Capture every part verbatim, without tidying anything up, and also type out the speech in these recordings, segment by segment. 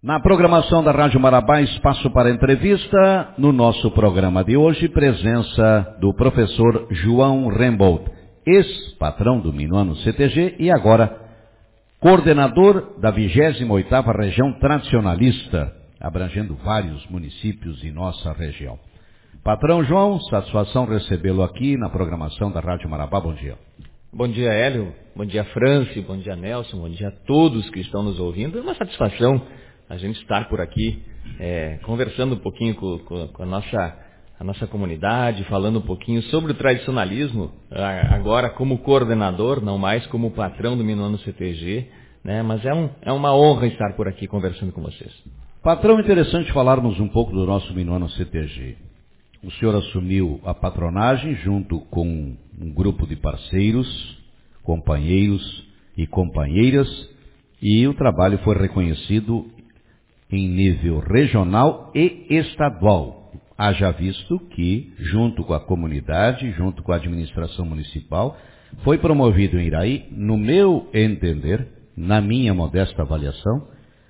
Na programação da Rádio Marabá, espaço para entrevista. No nosso programa de hoje, presença do professor João Rembold, ex-patrão do Minuano C T G e agora coordenador da vigésima oitava Região Tradicionalista, abrangendo vários municípios em nossa região. Patrão João, satisfação recebê-lo aqui na programação da Rádio Marabá. Bom dia. Bom dia, Hélio. Bom dia, Franci. Bom dia, Nelson. Bom dia a todos que estão nos ouvindo. É uma satisfação a gente estar por aqui, é, conversando um pouquinho com, com, com a, nossa, a nossa comunidade, falando um pouquinho sobre o tradicionalismo, agora como coordenador, não mais como patrão do Minuano C T G, né? Mas é, um, é uma honra estar por aqui conversando com vocês. Patrão, interessante falarmos um pouco do nosso Minuano C T G. O senhor assumiu a patronagem junto com um grupo de parceiros, companheiros e companheiras, e o trabalho foi reconhecido em nível regional e estadual. Haja visto que, junto com a comunidade, junto com a administração municipal, foi promovido em Iraí, no meu entender, na minha modesta avaliação,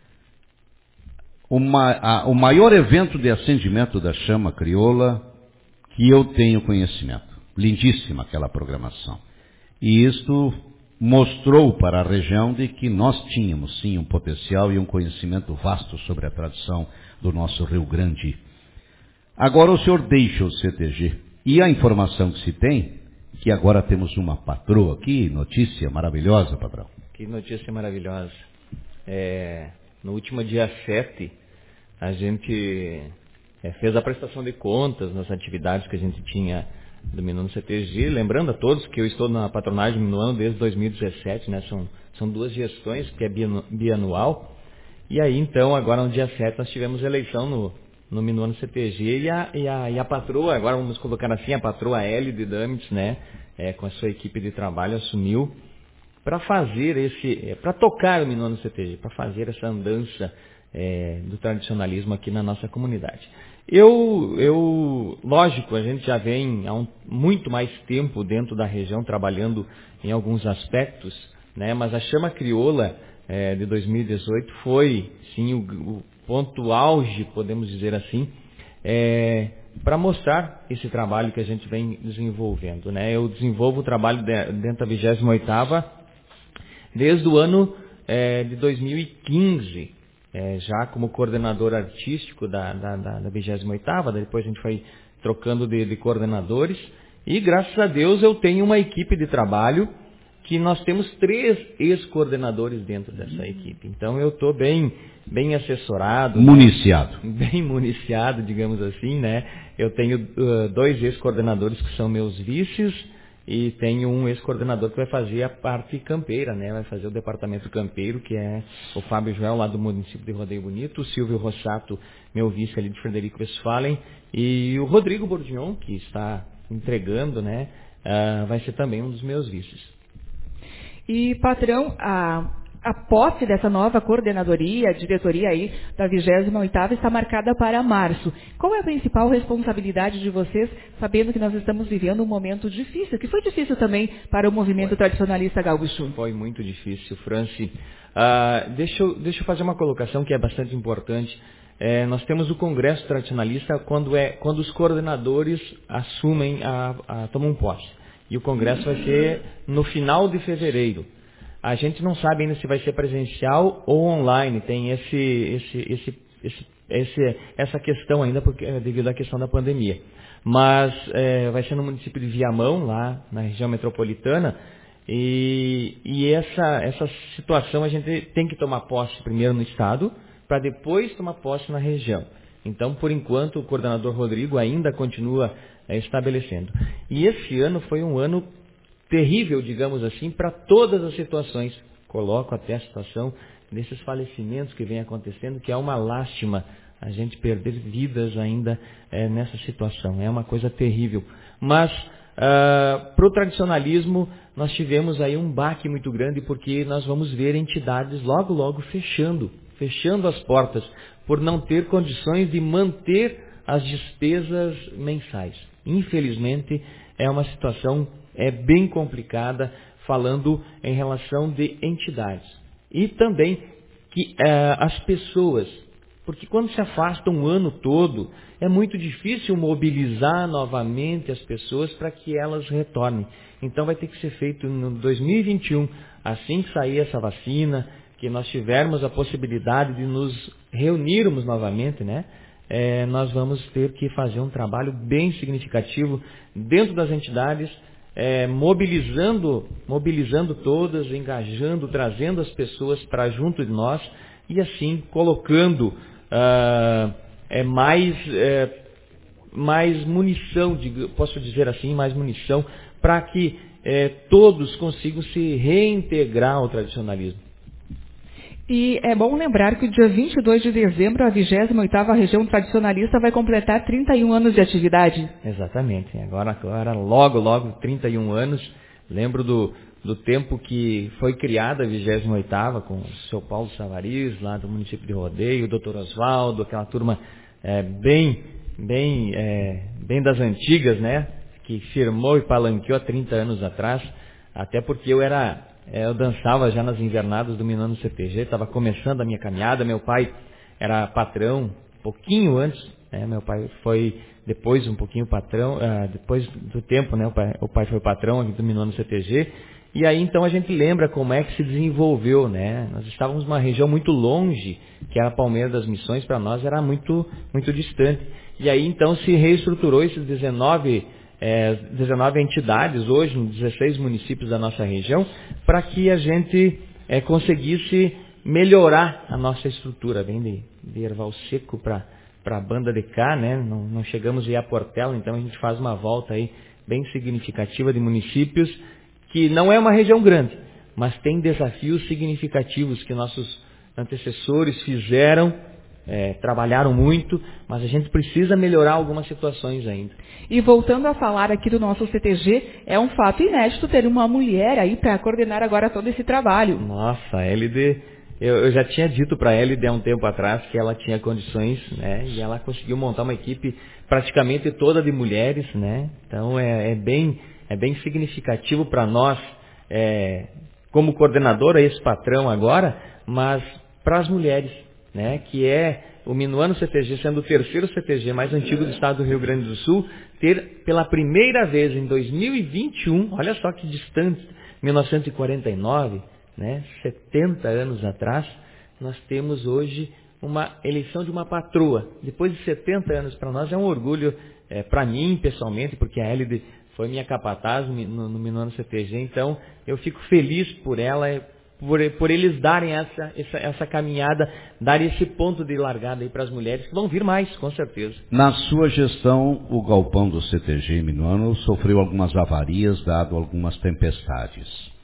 uma, a, o maior evento de acendimento da chama crioula que eu tenho conhecimento. Lindíssima aquela programação. E isto mostrou para a região de que nós tínhamos sim um potencial e um conhecimento vasto sobre a tradição do nosso Rio Grande. Agora o senhor deixa o C T G e a informação que se tem, que agora temos uma patroa aqui, notícia maravilhosa, patrão. Que notícia maravilhosa. É, no último dia sete, a gente é, fez a prestação de contas nas atividades que a gente tinha do Minuano C T G, lembrando a todos que eu estou na patronagem do Minuano desde dois mil e dezessete, né? São, são duas gestões, que é bianual, e aí então, agora no dia sete, nós tivemos eleição no, no Minuano C T G, e a, e, a, e a patroa, agora vamos colocar assim, a patroa L de Damitz, né? É, com a sua equipe de trabalho, assumiu para fazer esse, é, para tocar o Minuano C T G, para fazer essa andança é, do tradicionalismo aqui na nossa comunidade. Eu, eu, lógico, a gente já vem há um, muito mais tempo dentro da região trabalhando em alguns aspectos, né? Mas a chama crioula é, de dois mil e dezoito foi, sim, o, o ponto auge, podemos dizer assim, é, para mostrar esse trabalho que a gente vem desenvolvendo, né? Eu desenvolvo o trabalho de, dentro da vigésima oitava desde o ano é, de dois mil e quinze. É, já como coordenador artístico da, da, da, da vigésima oitava, depois a gente foi trocando de, de coordenadores, e graças a Deus eu tenho uma equipe de trabalho que nós temos três ex-coordenadores dentro dessa equipe. Então eu estou bem, bem assessorado. Municiado. Né? Bem municiado, digamos assim, né? Eu tenho uh, dois ex-coordenadores que são meus vices, e tenho um ex-coordenador que vai fazer a parte campeira, né? Vai fazer o departamento campeiro, que é o Fábio Joel, lá do município de Rodeio Bonito, o Silvio Rossato, meu vice ali de Frederico Westphalen, e o Rodrigo Bordignon, que está entregando, né? Uh, vai ser também um dos meus vices. E, patrão, a, a posse dessa nova coordenadoria, diretoria aí da vigésima oitava está marcada para março. Qual é a principal responsabilidade de vocês, sabendo que nós estamos vivendo um momento difícil, que foi difícil também para o movimento foi. tradicionalista gaúcho? Foi muito difícil, Franci. Uh, deixa, eu, deixa eu fazer uma colocação que é bastante importante. É, nós temos o Congresso Tradicionalista quando, é, quando os coordenadores assumem, a, a, tomam posse. E o Congresso vai ser no final de fevereiro. A gente não sabe ainda se vai ser presencial ou online. Tem esse, esse, esse, esse, esse, essa questão ainda porque, devido à questão da pandemia. Mas é, vai ser no município de Viamão, lá na região metropolitana. E, e essa, essa situação a gente tem que tomar posse primeiro no estado, para depois tomar posse na região. Então, por enquanto, o coordenador Rodrigo ainda continua é, estabelecendo. E esse ano foi um ano terrível, digamos assim, para todas as situações. Coloco até a situação desses falecimentos que vem acontecendo, que é uma lástima a gente perder vidas ainda é, nessa situação. É uma coisa terrível. Mas, uh, para o tradicionalismo, nós tivemos aí um baque muito grande, porque nós vamos ver entidades logo, logo fechando, fechando as portas, por não ter condições de manter as despesas mensais. Infelizmente, é uma situação é, bem complicada, falando em relação de entidades. E também que uh, as pessoas, porque quando se afasta um ano todo, é muito difícil mobilizar novamente as pessoas para que elas retornem. Então vai ter que ser feito no dois mil e vinte e um, assim que sair essa vacina, que nós tivermos a possibilidade de nos reunirmos novamente, né? É, nós vamos ter que fazer um trabalho bem significativo dentro das entidades, é, mobilizando, mobilizando todas, engajando, trazendo as pessoas para junto de nós e assim colocando uh, é, mais, é, mais munição, posso dizer assim, mais munição para que é, todos consigam se reintegrar ao tradicionalismo. E é bom lembrar que o dia vinte e dois de dezembro, a vigésima oitava Região Tradicionalista vai completar trinta e um anos de atividade. Exatamente. Agora, agora logo, logo, trinta e um anos. Lembro do, do tempo que foi criada a vigésima oitava com o seu Paulo Savariz, lá do município de Rodeio, o doutor Oswaldo, aquela turma é, bem, bem, é, bem das antigas, né? Que firmou e palanqueou há trinta anos atrás, até porque eu era... Eu dançava já nas invernadas do Minuano C T G, estava começando a minha caminhada, meu pai era patrão um pouquinho antes, né? Meu pai foi depois um pouquinho patrão, uh, depois do tempo, né? o, pai, o pai foi patrão aqui do Minuano C T G, e aí então a gente lembra como é que se desenvolveu, né? Nós estávamos numa região muito longe, que era Palmeira das Missões, para nós era muito, muito distante, e aí então se reestruturou esses dezenove É, dezenove entidades, hoje, em dezesseis municípios da nossa região, para que a gente é, conseguisse melhorar a nossa estrutura, vem de, de Erval Seco para a banda de cá, né? não, não chegamos a ir a Portela, então a gente faz uma volta aí bem significativa de municípios, que não é uma região grande, mas tem desafios significativos que nossos antecessores fizeram, É, trabalharam muito, mas a gente precisa melhorar algumas situações ainda. E voltando a falar aqui do nosso C T G, é um fato inédito ter uma mulher aí para coordenar agora todo esse trabalho. Nossa, a L D, eu, eu já tinha dito para a L D há um tempo atrás que ela tinha condições, né, e ela conseguiu montar uma equipe praticamente toda de mulheres, né, então é, é, bem, é bem significativo para nós, é, como coordenadora, esse patrão agora, mas para as mulheres, né, que é o Minuano C T G, sendo o terceiro C T G mais antigo do estado do Rio Grande do Sul, ter pela primeira vez em dois mil e vinte e um, olha só que distante, mil novecentos e quarenta e nove, né, setenta anos atrás, nós temos hoje uma eleição de uma patroa. Depois de setenta anos, para nós é um orgulho, é, para mim pessoalmente, porque a L D foi minha capataz no, no Minuano C T G, então eu fico feliz por ela, Por, por eles darem essa, essa, essa caminhada, darem esse ponto de largada aí para as mulheres, que vão vir mais, com certeza. Na sua gestão, o galpão do C T G em Minuano sofreu algumas avarias, dado algumas tempestades.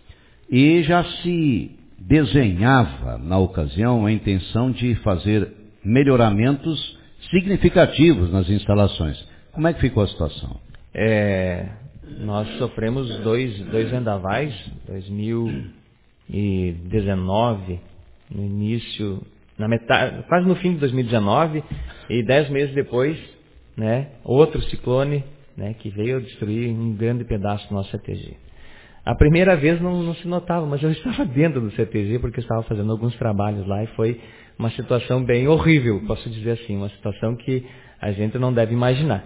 E já se desenhava, na ocasião, a intenção de fazer melhoramentos significativos nas instalações. Como é que ficou a situação? É, nós sofremos dois, dois vendavais, dois mil e dezenove, no início, na metade, quase no fim de dois mil e dezenove, e dez meses depois, né, outro ciclone, né, que veio destruir um grande pedaço do nosso C T G. A primeira vez não, não se notava, mas eu estava dentro do C T G porque eu estava fazendo alguns trabalhos lá e foi uma situação bem horrível, posso dizer assim, uma situação que a gente não deve imaginar.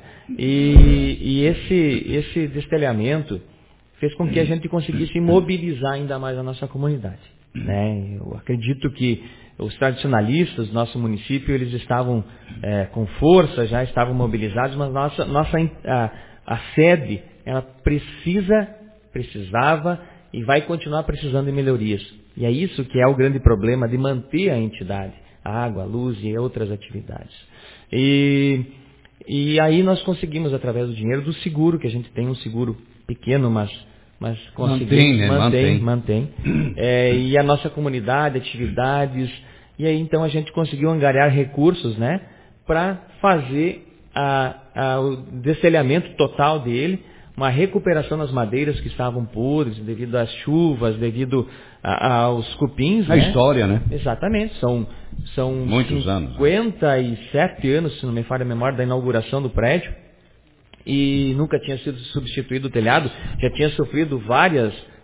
E, e esse, esse destelhamento fez com que a gente conseguisse mobilizar ainda mais a nossa comunidade, né? Eu acredito que os tradicionalistas do nosso município, eles estavam é, com força, já estavam mobilizados, mas nossa, nossa a, a sede, ela precisa, precisava e vai continuar precisando de melhorias. E é isso que é o grande problema de manter a entidade, a água, a luz e outras atividades. E, e aí nós conseguimos, através do dinheiro do seguro, que a gente tem um seguro pequeno, mas, mas conseguimos, mantém, né? mantém, mantém. É, e a nossa comunidade, atividades, e aí então a gente conseguiu angariar recursos, né, para fazer a, a, o destelhamento total dele, uma recuperação das madeiras que estavam podres devido às chuvas, devido a, aos cupins. A né? história, né? Exatamente, são, são muitos anos, cinquenta e sete anos, se não me falha a memória, da inauguração do prédio. E nunca tinha sido substituído o telhado, já tinha sofrido várias,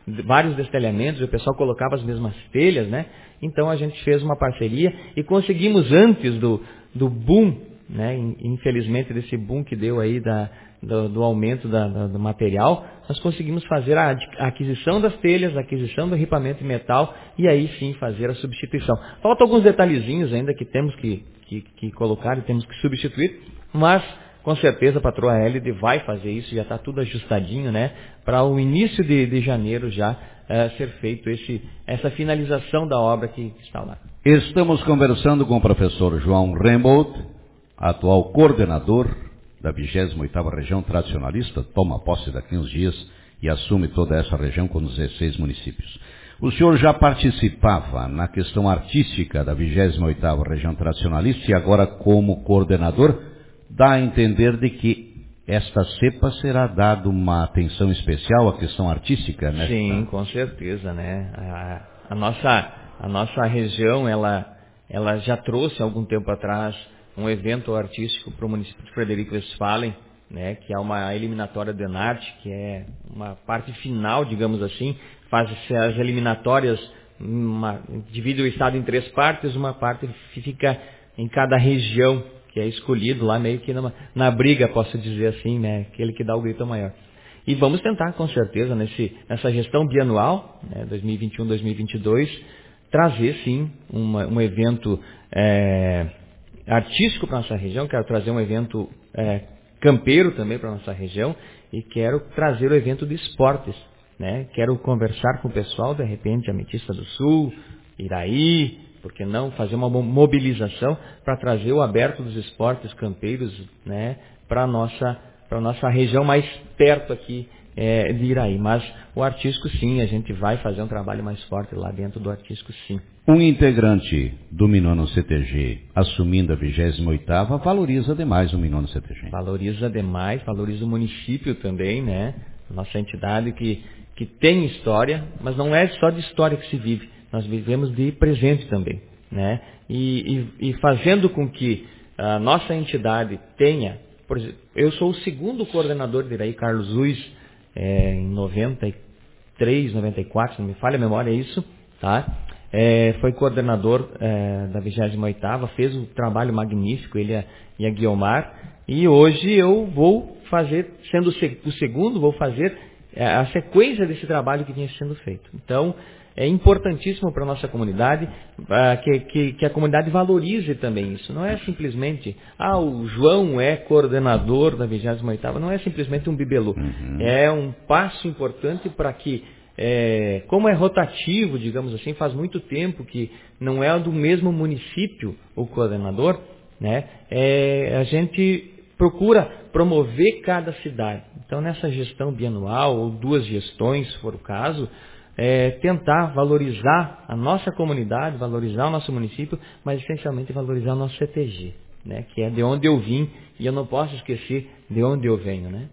vários destelhamentos, o pessoal colocava as mesmas telhas, né? Então a gente fez uma parceria e conseguimos antes do, do boom, né? Infelizmente desse boom que deu aí da, do, do aumento da, da, do material, nós conseguimos fazer a, a aquisição das telhas, a aquisição do equipamento em metal e aí sim fazer a substituição. Faltam alguns detalhezinhos ainda que temos que, que, que colocar e temos que substituir, mas com certeza a patroa Hélide vai fazer isso, já está tudo ajustadinho, né? Para o início de, de janeiro já é, ser feito esse, essa finalização da obra que está lá. Estamos conversando com o professor João Rembold, atual coordenador da vigésima oitava Região Tradicionalista, toma posse daqui uns dias e assume toda essa região com dezesseis municípios. O senhor já participava na questão artística da vigésima oitava Região Tradicionalista e agora como coordenador dá a entender de que esta cepa será dada uma atenção especial à questão artística, né? Sim, com certeza, né? A, a, nossa, a nossa região, ela, ela já trouxe algum tempo atrás um evento artístico para o município de Frederico Westphalen, né? Que é uma eliminatória do Enarte, que é uma parte final, digamos assim, faz-se as eliminatórias, uma, divide o estado em três partes, uma parte fica em cada região, que é escolhido lá meio que na, na briga, posso dizer assim, né? Aquele que dá o grito maior. E vamos tentar, com certeza, nesse, nessa gestão bianual, né? dois mil e vinte e um, dois mil e vinte e dois, trazer, sim, uma, um evento é, artístico para a nossa região. Quero trazer um evento é, campeiro também para a nossa região e quero trazer o evento de esportes, né? Quero conversar com o pessoal, de repente, Ametista do Sul, Iraí, por que não fazer uma mobilização para trazer o aberto dos esportes campeiros, né, para a nossa, para a nossa região mais perto aqui é, de Iraí. Mas o artístico, sim, a gente vai fazer um trabalho mais forte lá dentro do artístico, sim. Um integrante do Minuano C T G assumindo a vigésima oitava valoriza demais o Minuano C T G. Valoriza demais, valoriza o município também, né? Nossa entidade que, que tem história, mas não é só de história que se vive. Nós vivemos de presente também, né? E, e, e fazendo com que a nossa entidade tenha, por exemplo, eu sou o segundo coordenador de Iraí, Carlos Luiz, é, em noventa e três, noventa e quatro, se não me falha a memória, é isso, tá? É, foi coordenador é, da vigésima oitava, fez um trabalho magnífico, ele e a Guiomar, e hoje eu vou fazer, sendo o segundo, vou fazer a sequência desse trabalho que vinha sendo feito. Então, é importantíssimo para a nossa comunidade uh, que, que, que a comunidade valorize também isso. Não é simplesmente, ah, o João é coordenador da vigésima oitava, não é simplesmente um bibelô. Uhum. É um passo importante para que, é, como é rotativo, digamos assim, faz muito tempo que não é do mesmo município o coordenador, né? É, a gente procura promover cada cidade. Então, nessa gestão bianual, ou duas gestões, se for o caso, É, tentar valorizar a nossa comunidade, valorizar o nosso município, mas essencialmente valorizar o nosso C T G, né? Que é de onde eu vim e eu não posso esquecer de onde eu venho, né?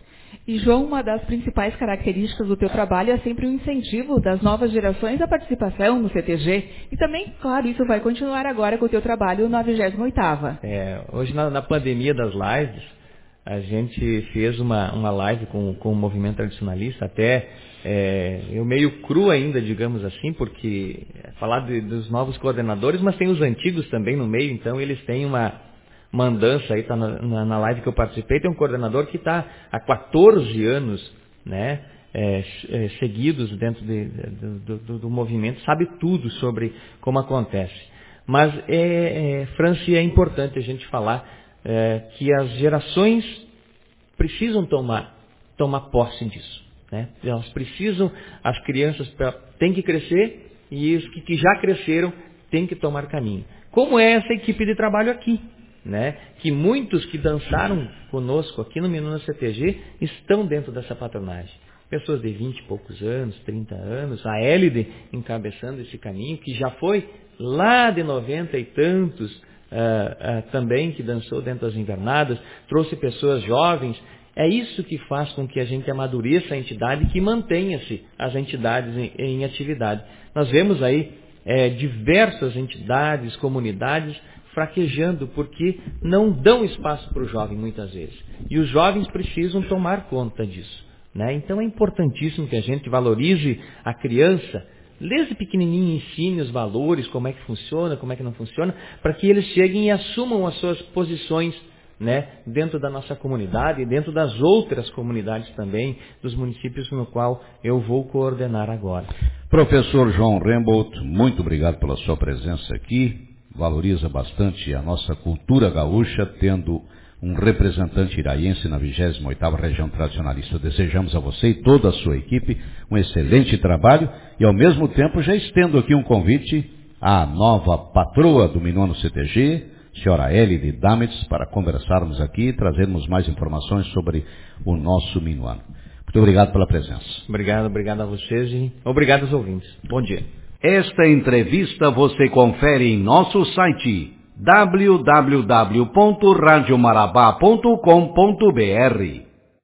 E, João, uma das principais características do teu trabalho é sempre o incentivo das novas gerações à participação no C T G. E também, claro, isso vai continuar agora com o teu trabalho na vigésima oitava. É, hoje, na, na pandemia das lives, a gente fez uma, uma live com, com o movimento tradicionalista, até é, eu meio cru ainda, digamos assim, porque é falar de, dos novos coordenadores, mas tem os antigos também no meio, então eles têm uma, uma andança aí, tá na, na, na live que eu participei, tem um coordenador que está há quatorze anos, né, é, é, seguidos dentro de, de, do, do, do movimento, sabe tudo sobre como acontece. Mas, é, é, Franci, é importante a gente falar é, que as gerações precisam tomar, tomar posse disso. Né? Elas precisam, as crianças têm que crescer e os que, que já cresceram têm que tomar caminho. Como é essa equipe de trabalho aqui? Né? Que muitos que dançaram conosco aqui no Minuano C T G estão dentro dessa patronagem. Pessoas de vinte e poucos anos, trinta anos, a Hélide encabeçando esse caminho, que já foi lá de noventa e tantos uh, uh, também, que dançou dentro das invernadas, trouxe pessoas jovens. É isso que faz com que a gente amadureça a entidade e que mantenha-se as entidades em, em atividade. Nós vemos aí é, diversas entidades, comunidades fraquejando porque não dão espaço para o jovem muitas vezes. E os jovens precisam tomar conta disso. né? Então é importantíssimo que a gente valorize a criança, desde pequenininho ensine os valores, como é que funciona, como é que não funciona, para que eles cheguem e assumam as suas posições, né, dentro da nossa comunidade e dentro das outras comunidades também, dos municípios no qual eu vou coordenar agora. Professor João Rembold, muito obrigado pela sua presença aqui. Valoriza bastante a nossa cultura gaúcha, tendo um representante iraiense na vigésima oitava Região Tradicionalista. Desejamos a você e toda a sua equipe um excelente trabalho e, ao mesmo tempo, já estendo aqui um convite à nova patroa do Minuano C T G, senhora Elide Damitz, para conversarmos aqui e trazermos mais informações sobre o nosso Minuano. Muito obrigado pela presença. Obrigado, obrigado a vocês e obrigado aos ouvintes. Bom dia. Esta entrevista você confere em nosso site w w w ponto radio marabá ponto com ponto b r.